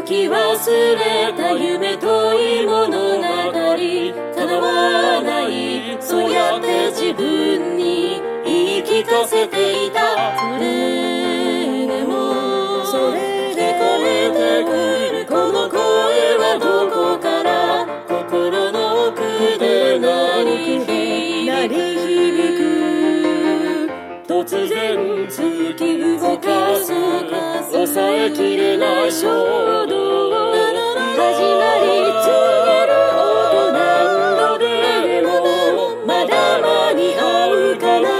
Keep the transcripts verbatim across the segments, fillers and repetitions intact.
き忘れた夢とい物語叶わない、そうやって自分に言い聞かせていた。それでもそれで聞こえてくるこの声はどこから心の奥で鳴り響く。突然突き動かす抑えきれない衝動、始まり告げる音何度でもまだ間に合うかな。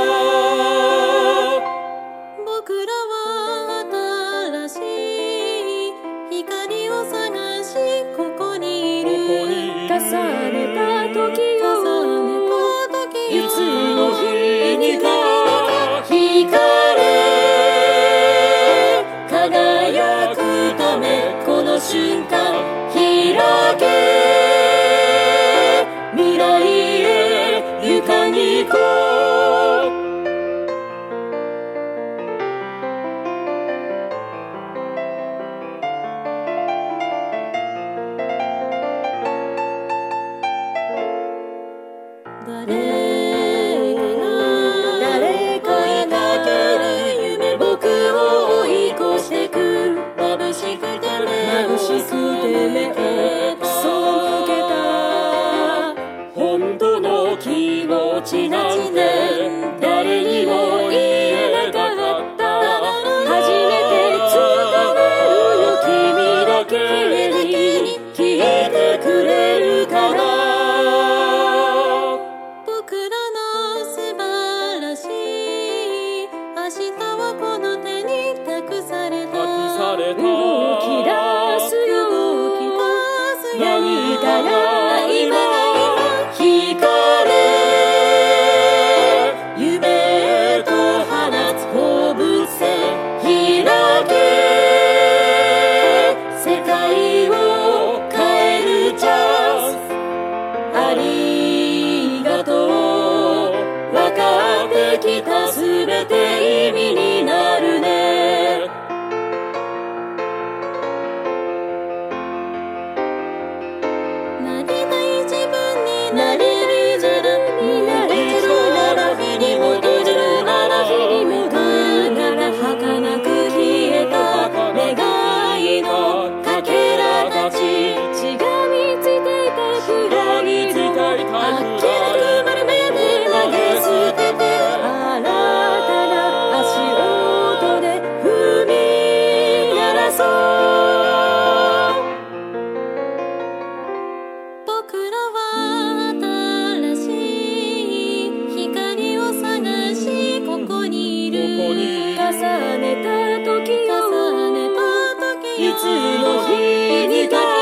僕らは新しい光を探しここにいる。重ねた時をいつの日にか光輝くためこの瞬間開け、未来へ行かに行こう。誰かがける夢僕を追い越してく。眩しくて目を背けた本当の気持ちなんて誰にも言えなかった。初めて伝えるよ君だけに聞いてくれるかな。僕らの素晴らしい明日はこの手に託された。動き出すよ何かが今光夢へと放つ拳開け、世界を変えるチャンス。ありがとう分かってきたすべて意味になるね。なれる自分になれるなら日に戻るなら日に戻るから儚く消えた願いのかけらたち。しがみついていたくらいのあっけなく丸めて投げ捨てて新たな足音で踏み鳴らそう。僕らは重ねた時をいつの日にか